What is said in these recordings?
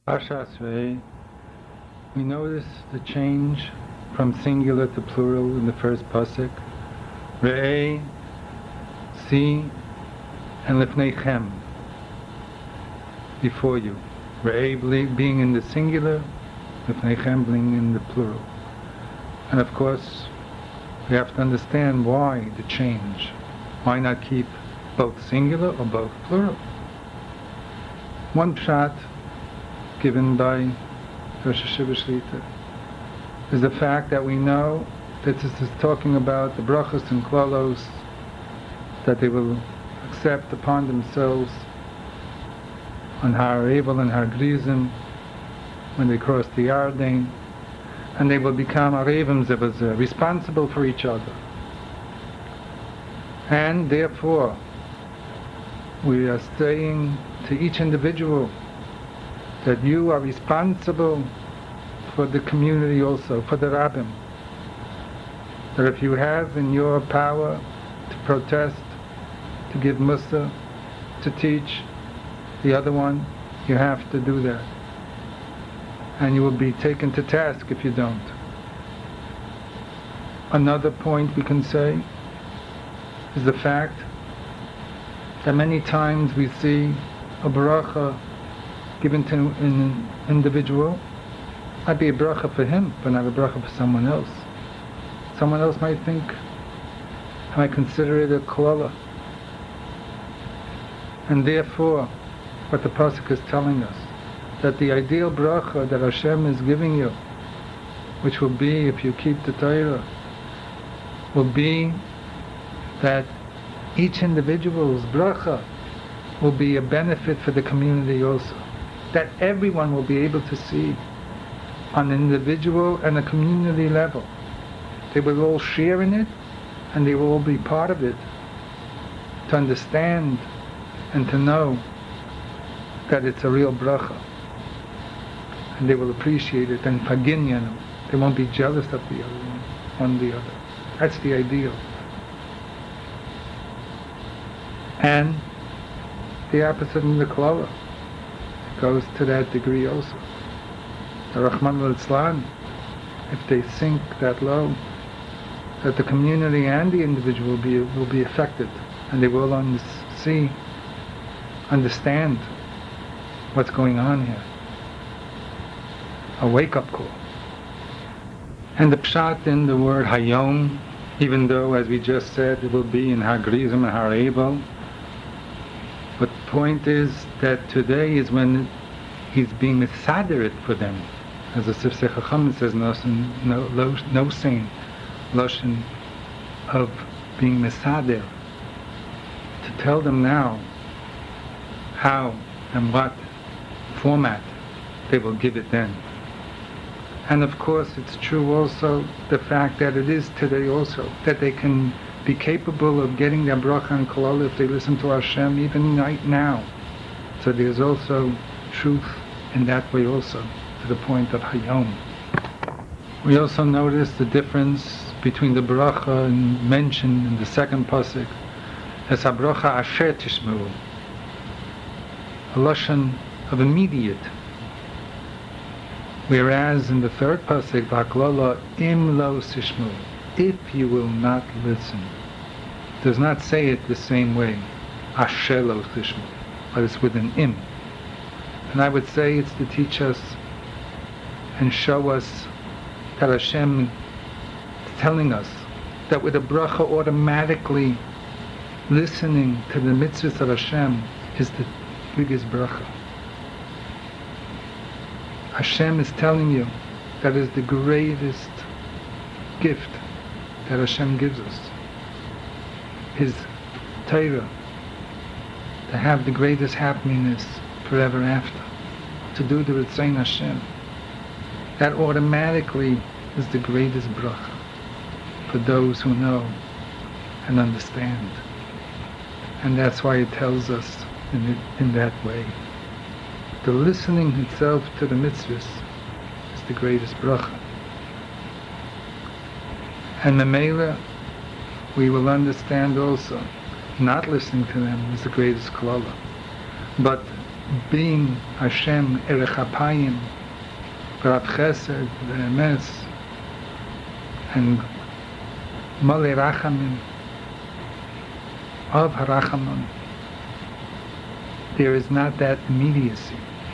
Parshas Re'eh, we notice the change from singular to plural in the first pasuk. Re'eh, see, and Lifneichem, before you. Re'eh being in the singular, Lifneichem being in the plural. And of course, we have to understand why the change. Why not keep both singular or both plural? One pshat given by Rosh Hashiva Shlita is the fact that we know that this is talking about the brachos and klalos that they will accept upon themselves on Har Evel and Har Grizim when they cross the Yarden, and they will become Arevim Zevazeh, responsible for each other. And therefore, we are saying to each individual that you are responsible for the community also, for the Rabbim. That if you have in your power to protest, to give Mussar, to teach the other one, you have to do that. And you will be taken to task if you don't. Another point we can say is the fact that many times we see a bracha given to an individual, might be a bracha for him, but not a bracha for someone else. Someone else might think, I might consider it a klala. And therefore, what the pasuk is telling us, that the ideal bracha that Hashem is giving you, which will be, if you keep the Torah, will be that each individual's bracha will be a benefit for the community also. That everyone will be able to see on an individual and a community level. They will all share in it, and they will all be part of it, to understand and to know that it's a real bracha. And they will appreciate it, and faginyan, they won't be jealous of the other one the other. That's the ideal. And the opposite in the klala goes to that degree also. The Rahman al-Islam, if they sink that low, that the community and the individual will be affected, and they will understand what's going on here. A wake-up call. And the pshat in the word hayom, even though, as we just said, it will be in Har Grizim and Har Evel, but the point is that today is when he's being misader for them. As the Sifsei Chacham says, no saying, loshen of being misader, to tell them now how and what format they will give it then. And of course it's true also the fact that it is today also, that they can be capable of getting their bracha and kolala if they listen to Hashem even right now. So there's also truth in that way also, to the point of hayom. We also notice the difference between the bracha mentioned in the second pasuk as a bracha asher tishmeu, a lashon of immediate, whereas in the third pasuk v'haklala im lo tishmeu, if you will not listen. It does not say it the same way, asher lo tishmeu, but it's with an im. And I would say it's to teach us and show us that Hashem is telling us that with a bracha automatically listening to the mitzvahs of Hashem is the biggest bracha. Hashem is telling you that is the greatest gift that Hashem gives us. His Torah, to have the greatest happiness forever after, to do the Ritzain Hashem. That automatically is the greatest bracha for those who know and understand. And that's why it tells us in that way. The listening itself to the mitzvahs is the greatest bracha. And Memela, we will understand also, not listening to them is the greatest klala. But being Hashem Erech HaPayim, V'Rav Chesed, V'Emes, and Malei Rachamim, of Harachamim, there is not that immediacy.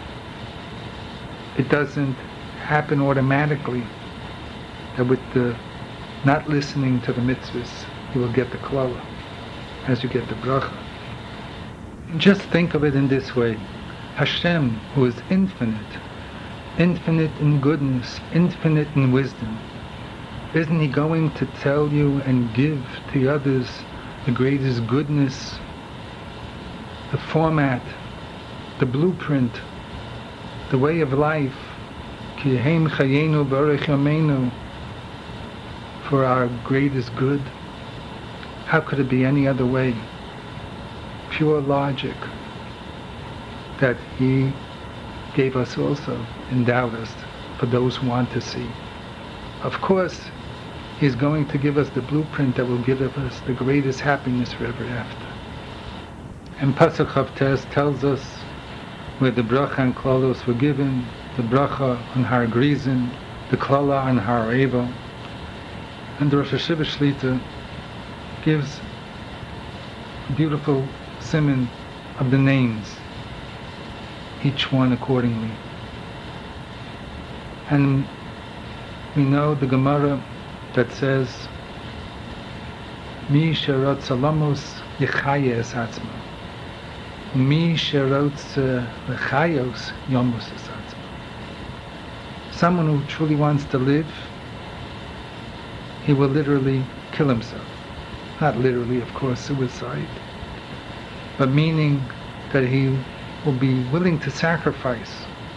It doesn't happen automatically that with the not listening to the mitzvahs, you will get the klala, as you get the bracha. Just think of it in this way. Hashem, who is infinite in goodness, infinite in wisdom, isn't He going to tell you and give to others the greatest goodness, the format, the blueprint, the way of life, Ki Yehem Chayenu B'Orech Yameinu, for our greatest good? How could it be any other way? Pure logic that He gave us also, endowed us for those who want to see. Of course, He's going to give us the blueprint that will give us the greatest happiness forever after. And Pasuk Chavtes tells us where the bracha and klalos were given, the bracha on Har Grizim, the klala on Har Evel. And the Rosh Hashiva Shlita gives a beautiful siman of the names, each one accordingly. And we know the Gemara that says, Mi sherot salamos yechaya es atzma, Mi sherot lechayos yomus es atzma. Someone who truly wants to live, he will literally kill himself. Not literally, of course, suicide, but meaning that he will be willing to sacrifice,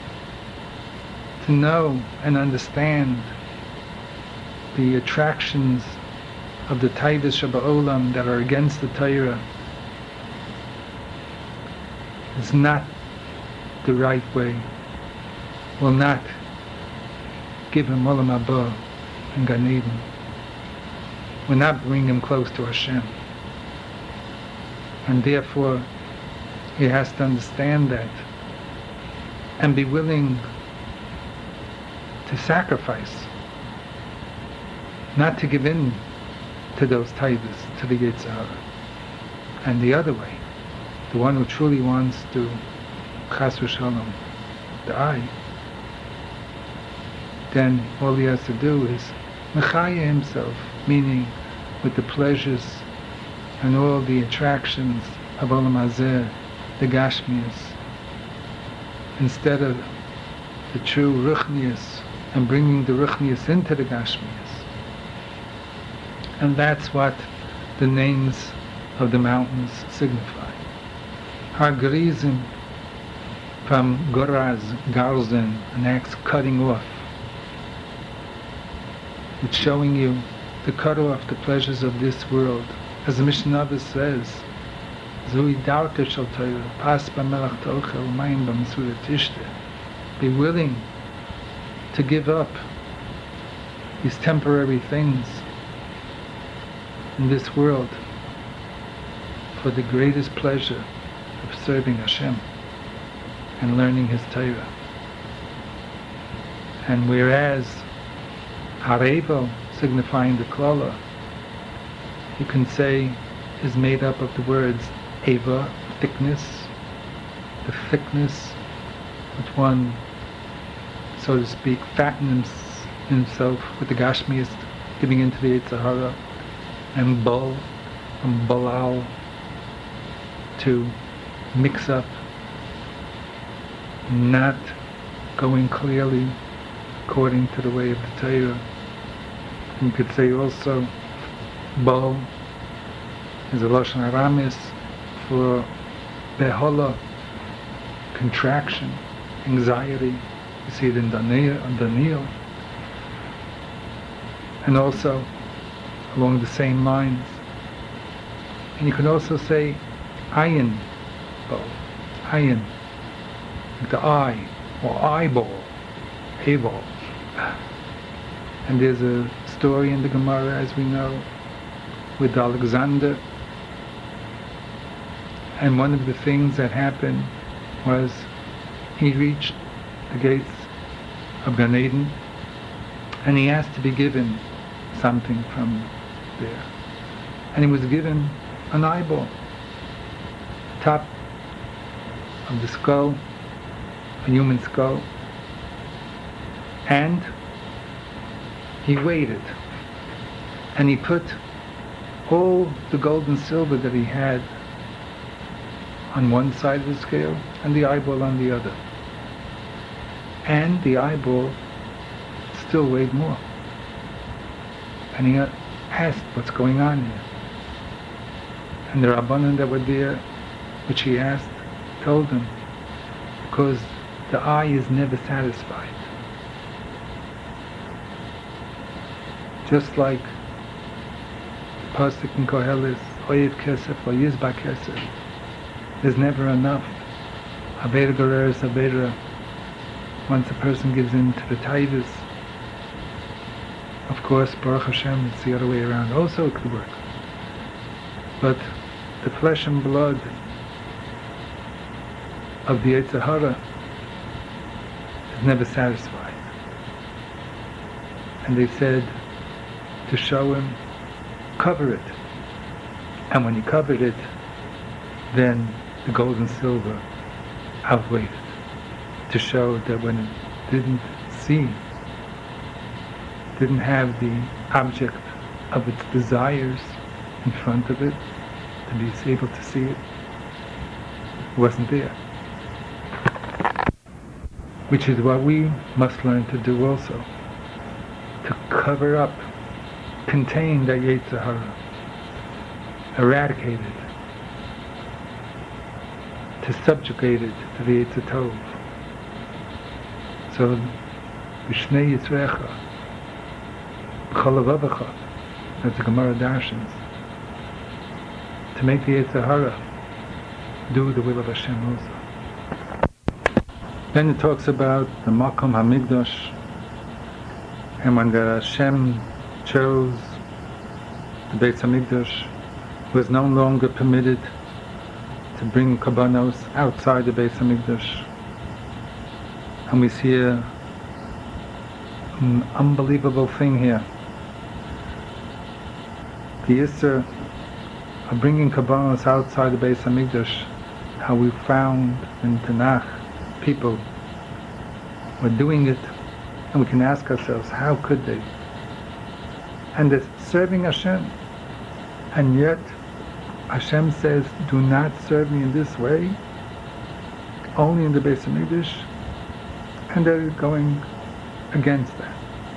to know and understand the attractions of the Taivas Shaba'olam that are against the Torah is not the right way, will not give him Olam Haba and Gan Eden, will not bring him close to Hashem. And therefore, he has to understand that and be willing to sacrifice, not to give in to those taivas, to the Yetzer Hara. And the other way, the one who truly wants to chas v'shalom die, then all he has to do is mechaya himself, meaning with the pleasures and all the attractions of Olam Hazeh, the Gashmias, instead of the true Ruchnias and bringing the Ruchnias into the Gashmias. And that's what the names of the mountains signify. Har Gerizim, from Goraz, Garzen, an axe cutting off. It's showing you to cut off the pleasures of this world. As the Mishnah says, Zui darke shel Torah, pas b'melach tochel, mayim b'mesura tishte. Be willing to give up these temporary things in this world for the greatest pleasure of serving Hashem and learning His Torah. And whereas Har Evel, signifying the klala, you can say is made up of the words Eva, thickness, the thickness which one, so to speak, fattens himself with the Gashmias, giving into the Yetzer Hara, and Bal, from Balal, to mix up, not going clearly according to the way of the Torah. You could say also Bal is a Lashon Aramis for Behola, contraction, anxiety. You see it in Daniel. And also along the same lines. And you can also say Ayin Bal, Ayin, like the eye, or eyeball, Eval. And there's a story in the Gemara, as we know, with Alexander. And one of the things that happened was he reached the gates of Gan Eden and he asked to be given something from there. And he was given an eyeball, top of the skull, a human skull, and he weighed it, and he put all the gold and silver that he had on one side of the scale and the eyeball on the other. And the eyeball still weighed more. And he asked, what's going on here? And the Rabbanan that were there, which he asked, told him, because the eye is never satisfied. Just like the pasuk in Koheles, Oyev Kesef, Oyizba Kesef, there's never enough. Avera Gereres Avera. Once a person gives in to the taivas, of course, Baruch Hashem, it's the other way around. Also it could work. But the flesh and blood of the Yetzer Hara is never satisfied. And they said to show him, cover it. And when he covered it, then the gold and silver outweighed it, to show that when it didn't see, didn't have the object of its desires in front of it, to be able to see it, wasn't there. Which is what we must learn to do also, to cover up, contain that Yetzer Hara, eradicate it, to subjugate it to the Yetzer Tov. So, B'shnei Yisrecha, B'cholavavecha, as the Gemara darshans, to make the Yetzer Hara do the will of Hashem also. Then it talks about the Makom HaMikdash, and when the Hashem chose the Beis HaMikdash, was no longer permitted to bring Kabbanos outside the Beis HaMikdash. And we see an unbelievable thing here. The Isser of bringing Kabbanos outside the Beis HaMikdash, how we found in Tanakh people were doing it, and we can ask ourselves, how could they? And they're serving Hashem, and yet Hashem says, do not serve me in this way, only in the Beis HaMikdash, and they're going against that.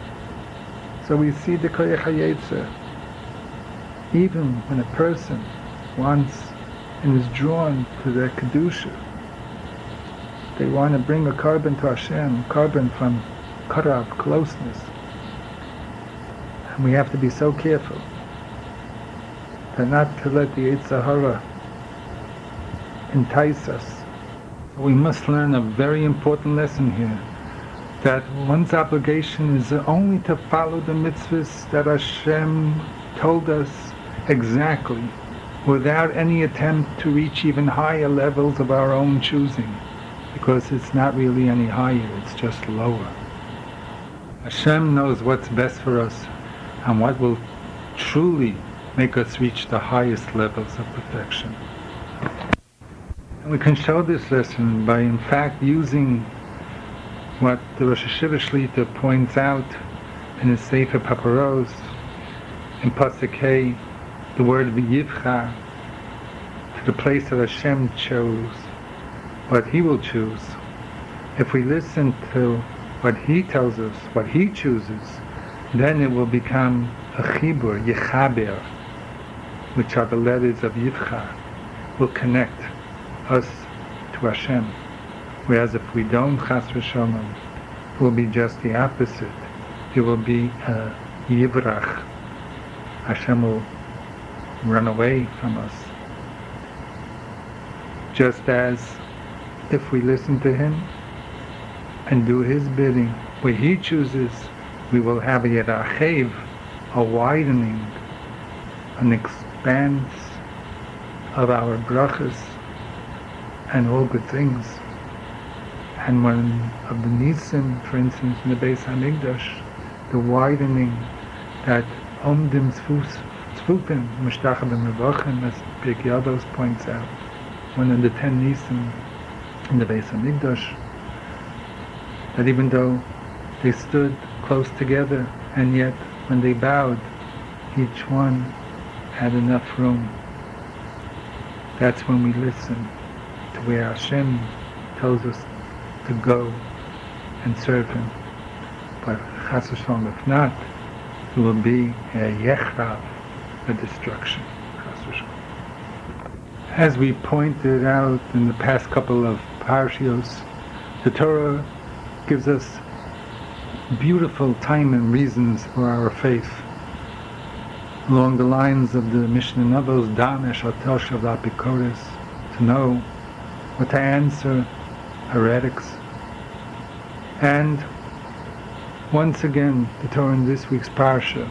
So we see the Koyach HaYetzer, even when a person wants and is drawn to their Kedusha, they want to bring a carbon to Hashem, carbon from Karav, closeness. And we have to be so careful that not to let the Yetzer Hara entice us. We must learn a very important lesson here, that one's obligation is only to follow the mitzvahs that Hashem told us exactly, without any attempt to reach even higher levels of our own choosing, because it's not really any higher, it's just lower. Hashem knows what's best for us and what will truly make us reach the highest levels of perfection. And we can show this lesson by in fact using what the Rosh Hashiva Shlita points out in his Sefer Paparos, in Pasuk Hey, the word V'yivcha, to the place that Hashem chose, what He will choose. If we listen to what He tells us, what He chooses, then it will become a chibur, yechaber, which are the letters of Yivcha, will connect us to Hashem. Whereas if we don't, chas v'shalom, it will be just the opposite. It will be a yivrach. Hashem will run away from us. Just as if we listen to Him and do His bidding, where He chooses, we will have a yerachev, a widening, an expanse of our brachas and all good things. And one of the Nisim, for instance, in the Beis HaMikdash, the widening that Omdim Tzfupim, Mushtachabim Mevachim, as Pirkei Avos points out, one of the 10 Nisim in the Beis HaMikdash, that even though they stood close together, and yet when they bowed, each one had enough room. That's when we listen to where Hashem tells us to go and serve Him. But Chas v'Shalom, if not, it will be a yechrav, a destruction. Chas v'Shalom. As we pointed out in the past couple of parshios, the Torah gives us beautiful time and reasons for our faith, along the lines of the Mishnah Navos, Damesh Atel Shav Apikoris, to know what to answer heretics. And once again, the Torah in this week's parsha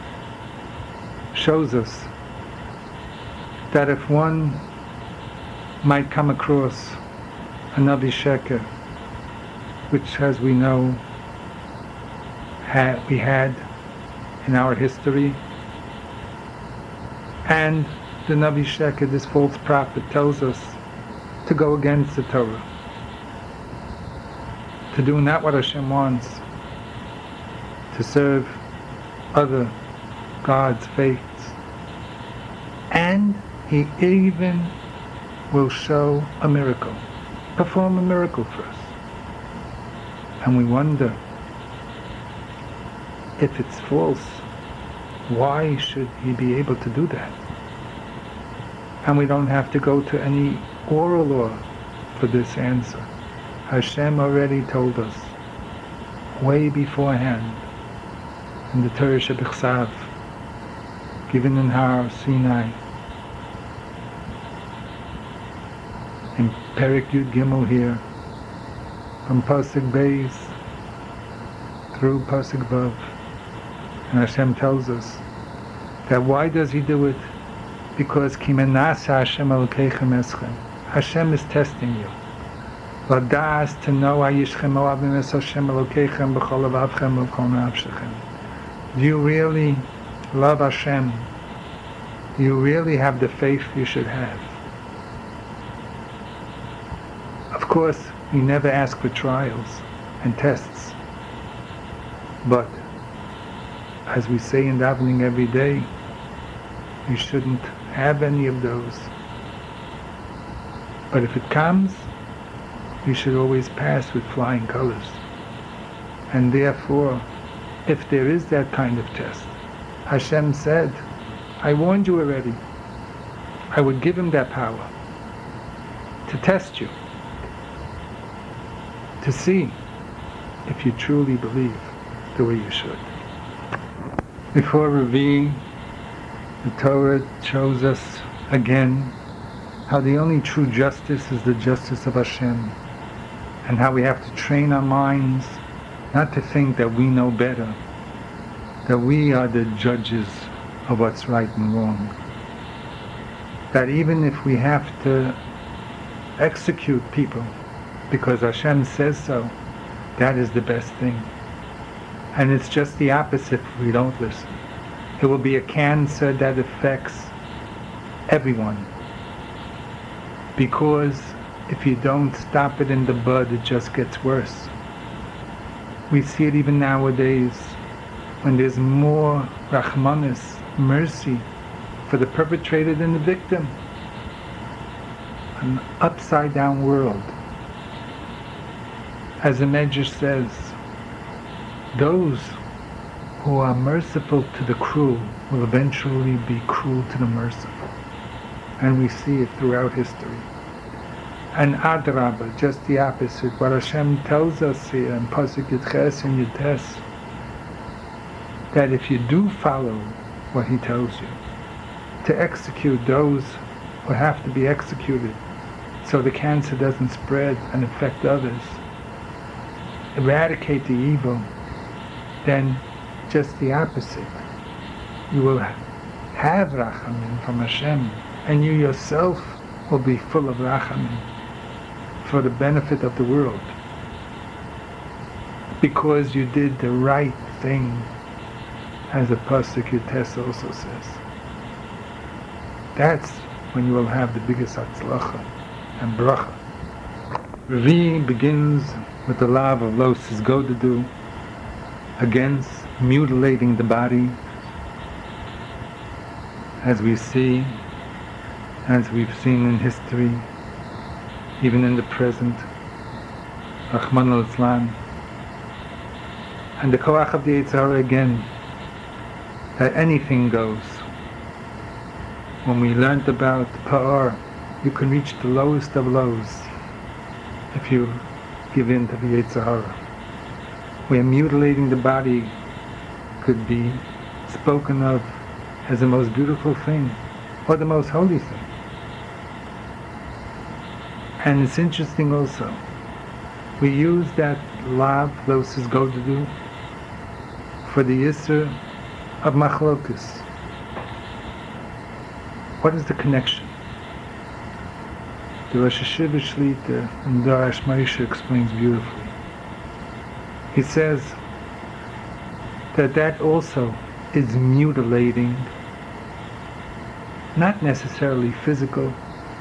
shows us that if one might come across a Navi Sheker, which, as we know, we had in our history, and the Navi Sheker, this false prophet, tells us to go against the Torah, to do not what Hashem wants, to serve other gods, faiths, and he even will show a miracle, perform a miracle for us. And we wonder, if it's false, why should he be able to do that? And we don't have to go to any oral law for this answer. Hashem already told us, way beforehand, in the Torah Shebichsav, given in Har Sinai, in Perek Yud Gimel here, from Pasuk Beis through Pasuk Vav. And Hashem tells us that why does He do it? Because Ki menasa Hashem Elokeichem eschem. Hashem is testing you. Ladas, to know Hayishchem Oavim es Hashem Elokeichem b'chol avavchem v'chol nafshechem. Do you really love Hashem? Do you really have the faith you should have? Of course, we never ask for trials and tests. But, as we say in davening every day, you shouldn't have any of those. But if it comes, you should always pass with flying colors. And therefore, if there is that kind of test, Hashem said, I warned you already. I would give Him that power to test you, to see if you truly believe the way you should. Before Revi, the Torah shows us again how the only true justice is the justice of Hashem, and how we have to train our minds not to think that we know better, that we are the judges of what's right and wrong. That even if we have to execute people because Hashem says so, that is the best thing. And it's just the opposite if we don't listen. It will be a cancer that affects everyone. Because if you don't stop it in the bud, it just gets worse. We see it even nowadays when there's more Rahmanis, mercy for the perpetrator than the victim. An upside down world. As the Medrash says, those who are merciful to the cruel will eventually be cruel to the merciful. And we see it throughout history. And Adrabah, just the opposite. What Hashem tells us here in Pasuk Yudches and Yudtes, that if you do follow what He tells you, to execute those who have to be executed so the cancer doesn't spread and affect others, eradicate the evil, then just the opposite. You will have Rachamim from Hashem, and you yourself will be full of Rachamim for the benefit of the world. because you did the right thing, as the Pasuk Yutes also says. That's when you will have the biggest Hatzlacha and Bracha. Revi begins with the love of Lo Sisgodadu, against mutilating the body, as we see, as we've seen in history, even in the present, Rahman al-Islam, and the Koach of the Yetzer Hara again, that anything goes. When we learned about Pa'ar, you can reach the lowest of lows if you give in to the Yetzer Hara. Where mutilating the body could be spoken of as the most beautiful thing, or the most holy thing. And it's interesting also, we use that lav, Lo Sisgodadu, for the Yisr of Machlokus. What is the connection? The Rosh Hashiva Shlita and Darash Moshe explains beautifully. He says that also is mutilating, not necessarily physical,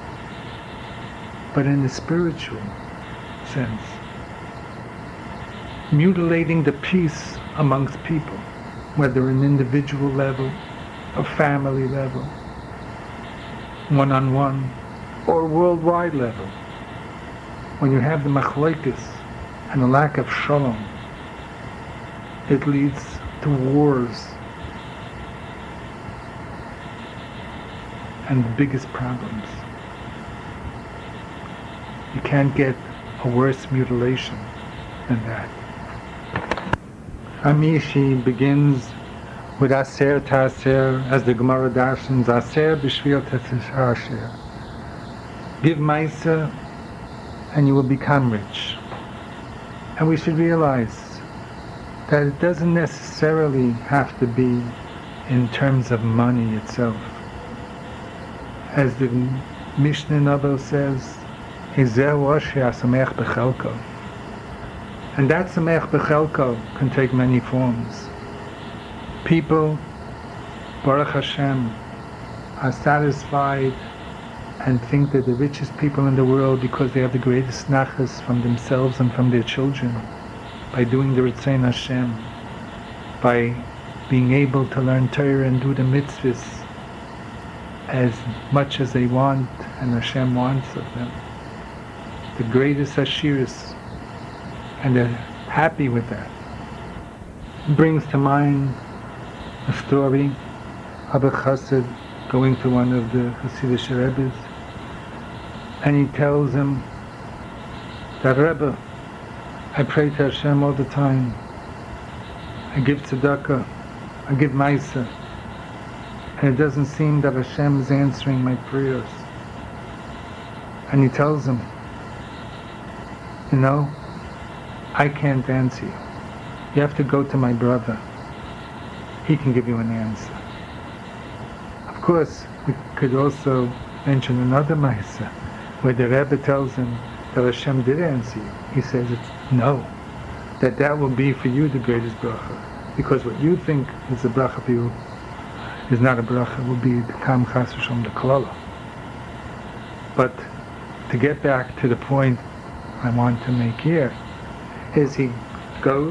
but in the spiritual sense. Mutilating the peace amongst people, whether an individual level, a family level, one-on-one, or worldwide level. When you have the machlokes and the lack of shalom, it leads to wars and the biggest problems. You can't get a worse mutilation than that. Amishi begins with Aser Taser, as the Gemara darshans, Aser B'Shvil Tasher. Give Maisa and you will become rich. And we should realize that it doesn't necessarily have to be in terms of money itself. As the Mishnah Novel says, and that Samech B'Chelko can take many forms. People, Baruch Hashem, are satisfied and think they're the richest people in the world because they have the greatest nachas from themselves and from their children, by doing the Ritzein Hashem, by being able to learn Torah and do the mitzvahs as much as they want and Hashem wants of them. The greatest ashiris, and they're happy with that. It brings to mind a story of a chassid going to one of the Hasidic Rebbes, and he tells him that, Rebbe, I pray to Hashem all the time, I give tzedakah, I give maisa, and it doesn't seem that Hashem is answering my prayers. And he tells him, you know, I can't answer you. You have to go to my brother. He can give you an answer. Of course, we could also mention another Maisa, where the Rebbe tells him that Hashem did answer you. He says, no, that will be for you the greatest bracha. Because what you think is a bracha for you is not a bracha, it will be the Kam Chas V'Shalom, the Klala. But to get back to the point I want to make here, is he goes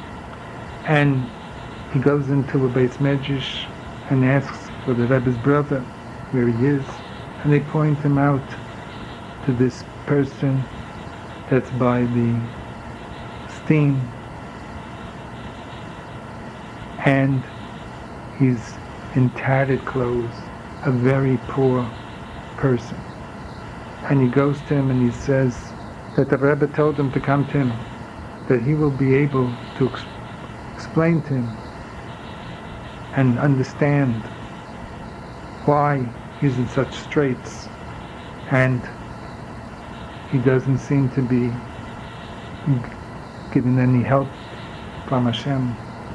into a Beis Medrash and asks for the Rebbe's brother, where he is, and they point him out to this person that's by the steam, and he's in tattered clothes, a very poor person. And he goes to him and he says that the Rebbe told him to come to him, that he will be able to explain to him and understand why he's in such straits, and he doesn't seem to be given any help from Hashem.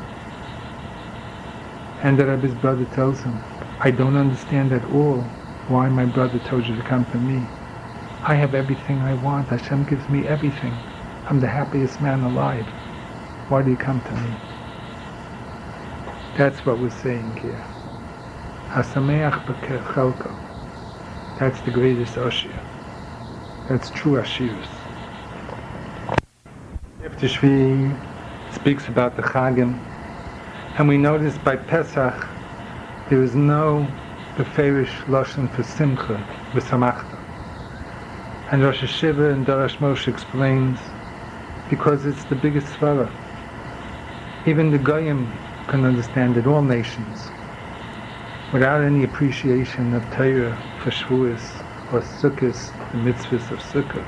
And the Rebbe's brother tells him, I don't understand at all why my brother told you to come to me. I have everything I want. Hashem gives me everything. I'm the happiest man alive. Why do you come to me? That's what we're saying here. Hasameach b'chelko. That's the greatest Oshia. That's true Ashirus. After Shvi speaks about the Chagim, and we notice by Pesach there is no beferish lashon for Simcha v'samachta. And Rosh Hashiva and Darash Moshe explains, because it's the biggest svara. Even the Goyim can understand it, all nations, without any appreciation of Torah for Shavuos or Sukkot, the mitzvahs of Sukkot.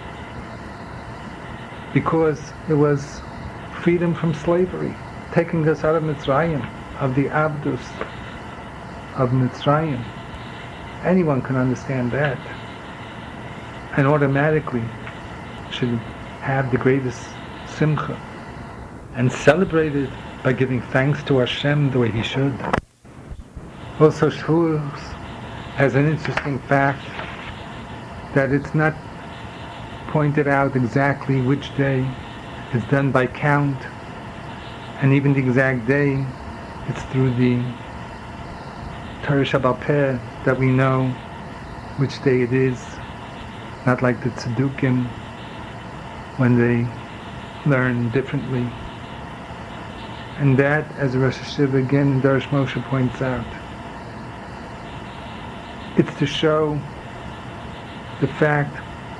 Because it was freedom from slavery, taking us out of Mitzrayim, of the Abdus of Mitzrayim. Anyone can understand that, and automatically should have the greatest simcha and celebrate it by giving thanks to Hashem the way he should. Also, Shavuos has an interesting fact that it's not pointed out exactly which day. It's done by count, and even the exact day, it's through the Torah Sheba'al Peh that we know which day it is, not like the Tzedukim when they learn differently. And that, as Rosh Hashiva again and Darash Moshe points out, it's to show the fact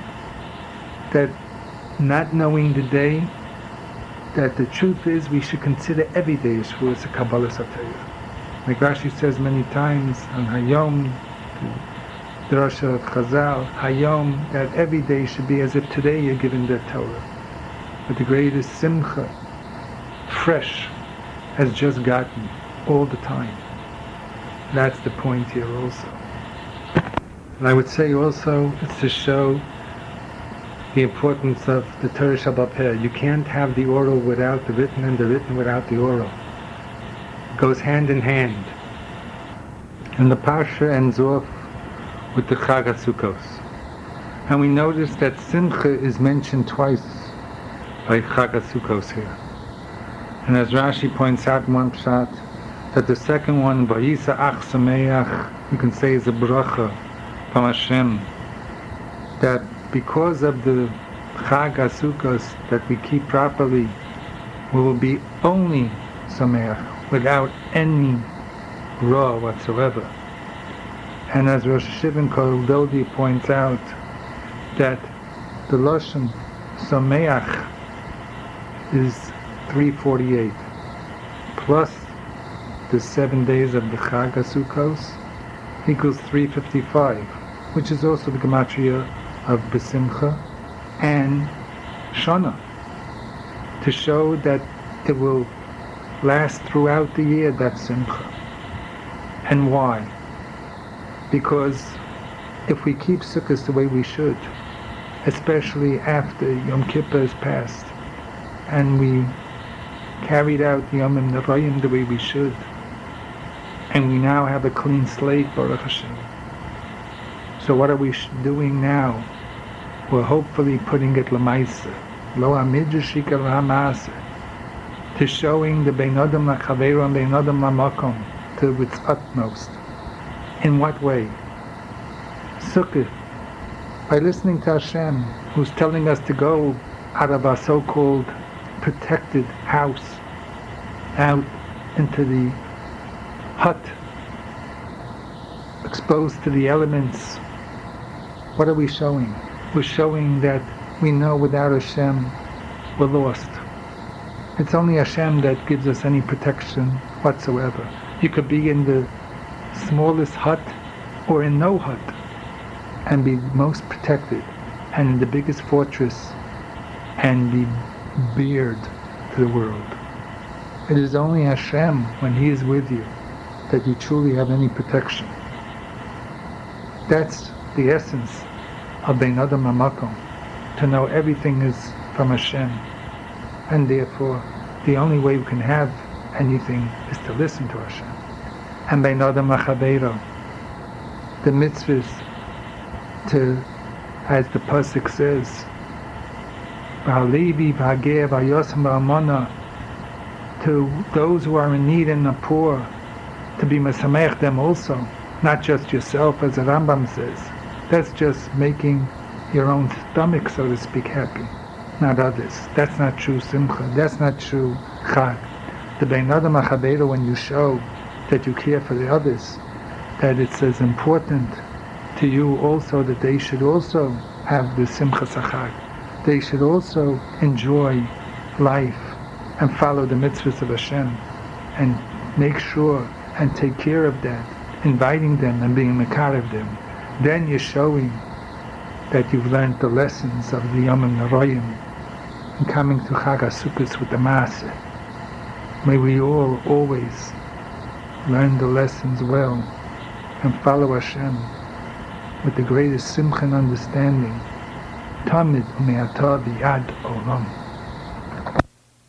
that not knowing the day, that the truth is we should consider every day as Shavuos a Kabbalah Satayah. Like Rashi says many times on Hayom, the Drasha of Chazal, Hayom, that every day should be as if today you're given the Torah. But the greatest simcha, fresh, has just gotten all the time. That's the point here also. And I would say also it's to show the importance of the Torah Sheba'al Peh. You can't have the oral without the written and the written without the oral. It goes hand in hand. And the Parsha ends off with the Chag HaSukkos. And we notice that Simcha is mentioned twice by Chag HaSukkos here. And as Rashi points out in one pshat, that the second one, Vayisa Ach Sameach, you can say is a bracha from Hashem, that because of the Chag HaSukkos that we keep properly, we will be only Sameach, without any Ra whatsoever. And as Rosh Hashiva Kol Dodi points out, that the Lashon Sameach is 348, plus the 7 days of the Chag HaSukkos equals 355, which is also the gematria of Besimcha and Shana, to show that it will last throughout the year, that Simcha. And why? Because if we keep Sukkot the way we should, especially after Yom Kippur is passed, and we carried out the Yom Noraim the way we should, and we now have a clean slate, Baruch Hashem. So what are we doing now? We're hopefully putting it l'maisa, lo amidrashika l'hamasa, to showing the Bein Adam l'chaveiro and Bein Adam l'makom to its utmost. In what way? Sukkot, by listening to Hashem, who's telling us to go out of our so-called protected house, out into the hut, exposed to the elements. What are we showing? We're showing that we know without Hashem we're lost. It's only Hashem that gives us any protection whatsoever. You could be in the smallest hut or in no hut and be most protected, and in the biggest fortress and be bared to the world. It is only Hashem, when He is with you, that you truly have any protection. That's the essence of Bein Adam HaMakom, to know everything is from Hashem, and therefore the only way we can have anything is to listen to Hashem. And Bein Adam HaChaveiro, the mitzvahs to, as the pasuk says, V'halevi v'hageh v'yosem v'almana, to those who are in need and the poor, to be mesamech them also, not just yourself, as the Rambam says. That's just making your own stomach, so to speak, happy, not others. That's not true simcha. That's not true chag. The Bein Adam HaChaveru, when you show that you care for the others, that it's as important to you also that they should also have the simcha chag. They should also enjoy life and follow the mitzvahs of Hashem and make sure and take care of that, inviting them and being mekarev them. Then you're showing that you've learned the lessons of the Yomim Neroyim and coming to Chag HaSukkos with the Maaseh. May we all always learn the lessons well and follow Hashem with the greatest simcha and understanding. Tamid u'me'ata b'yad olam.